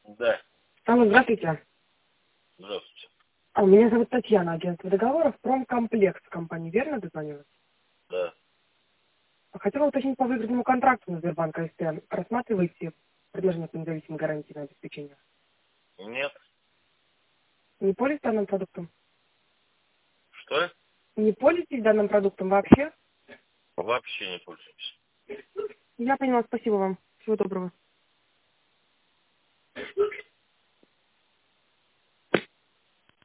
Да, Алло, здравствуйте. здравствуйте. Меня зовут Татьяна, агентство договоров «Промкомплекс» компании. Верно дозвонилась? Да. Хотела уточнить по выигранному контракту на Сбербанк АСТ. Рассматриваете предложение по независимой гарантии на обеспечение? Нет. Не пользуетесь данным продуктом? Что? Не пользуетесь данным продуктом вообще? Вообще не пользуюсь. Я поняла, спасибо вам. Всего доброго.